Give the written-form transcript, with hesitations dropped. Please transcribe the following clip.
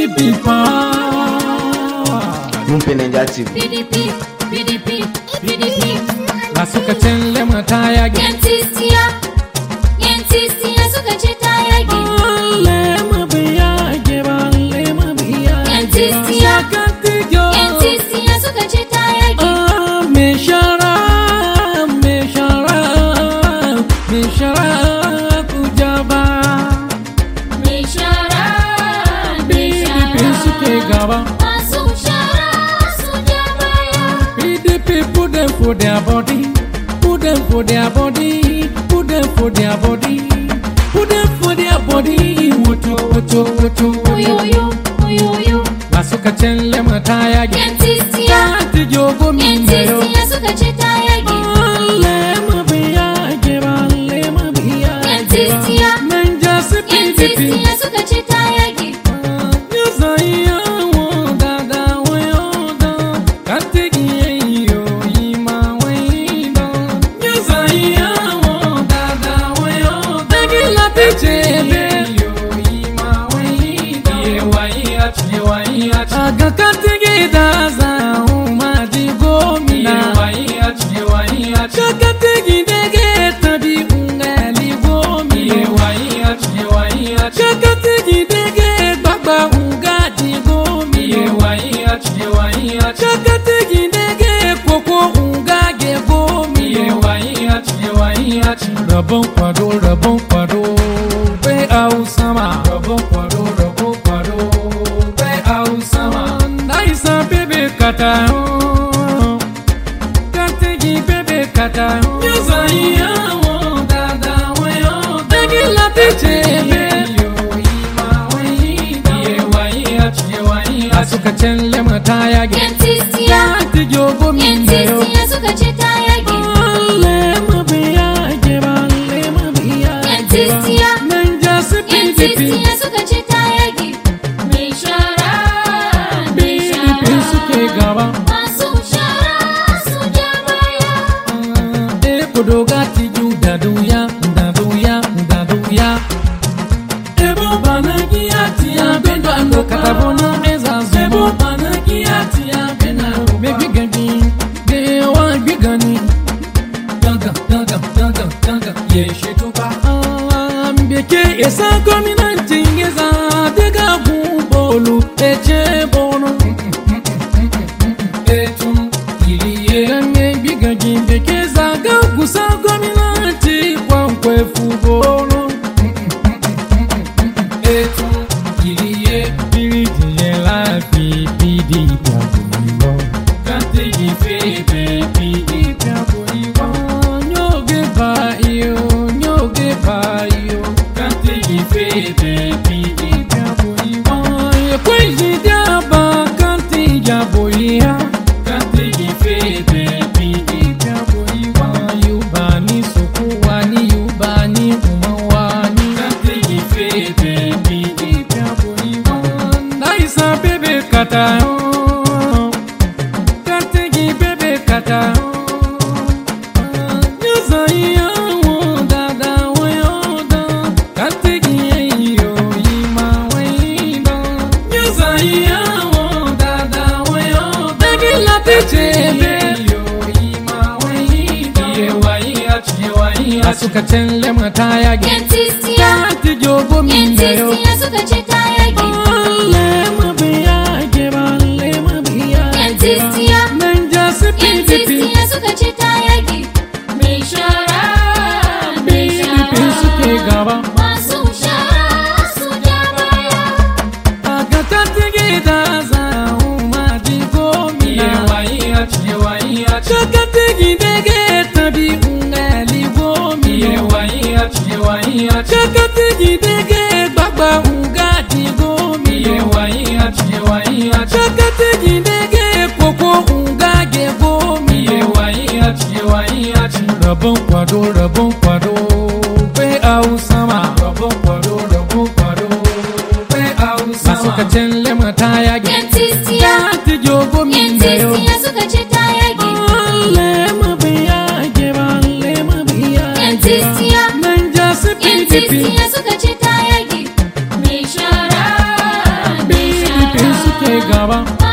PDP Mun Penenja TV. PDP La suka can lema ta yage. Yan titiya suka ce ta yage. Lema biya yage ba, lema biya yage ba. Yan titiya suka ce ta yage. Me shara kujaba. Me shara PDP suke gaba. masu shara su ja baya. PDP put them for their body, put them for their body, put them for their body, put them for their body. Woto. Oyoyo. La suka can lema ta yage. Yan titiya. Ta jogo Yan min da yo. titiya suka ce ta yage. Lema biya yage ba, lema biya Yan yage ba. titiya. Nanja su Yan PDP. titiya suka ce ta yage. Yuzaya wodada wayoda, katigi yo ima wayda. Yuzaya wodada wayoda, gila pichebe yo ima wayda. Aga katigi daza umadi gomina. Kakatigi dege tabi ungali gomina. Kakatigi dege baba ungadi gomina. Kakatigi dege koko ungage gomina. Rabon kwado, bai au sama. Rabon kwado, bai au sama. Naisa bebe kata, kategi bebe kata. Yuzaya wodada wayoda, dagi la pichebe yo ima wayida. Asuka can lema ta yage. Yan titiya. Ta jogo Yan min da yo. titiya suka ce ta yage. Lema biya yage ba, lema biya Yan yage ba. titiya. Nanja su Yan PDP. titiya suka ce ta yage. Mai shara PDP suke gaba. masu shara su ja baya. Kudoga tiju daduya. Ebo banagia tia bendo ando katabona ezazo. Ebo banagia tia bena baby gani, gewa bigani. Daga, ye shetuba. Mbeke esa kominanti ngeza dega bubolu eche bono. Etum iliye gange bigaji mbeke zaga gusa kominanti kwa nkwefu bono. Etum iliye biridiye la pipidi piabuliwo. Kantegi febe pidi piabuliwo. Nyoge ba iyo. Kantegi febe pidi piabuliwo. Yekwezi diaba kanti jabolia. Kantegi febe pidi piabuliwo. Yubani sukuwani, yubani umawani. Kantegi febe pidi piabuliwo. Naisa bebe kata. Kategi bebe kata. Yuzaya wodada wayoda, kategi yo ima wayda. Yuzaya wodada wayoda, gila pichebe yo ima wayda. Asuka can lema ta yage. Yan titiya. Ta jogo Yan min da yo. titiya suka ce ta yage. Lema biya yage ba, lema biya Yan yage ba. titiya. Nanja su Yan PDP. titiya suka ce ta yage. Mai shara PDP suke gaba. masu shara su ja baya. Aga katigi daza umadi gomina. Kakatigi dege tabi ungali gomina. Kakatigi dege baba ungadi gomina. Kakatigi dege koko ungage gomina. Rabon kwado, bai au sama. Rabon kwado, bai au sama. Asuka can lema ta yage. Yan titiya. Ta jogo Yan min da yo. titiya suka ce ta yage. Lema biya yage ba, lema biya Yan yage ba. titiya. Nanja su Yan PDP. titiya suka ce ta yage. Mai shara baba.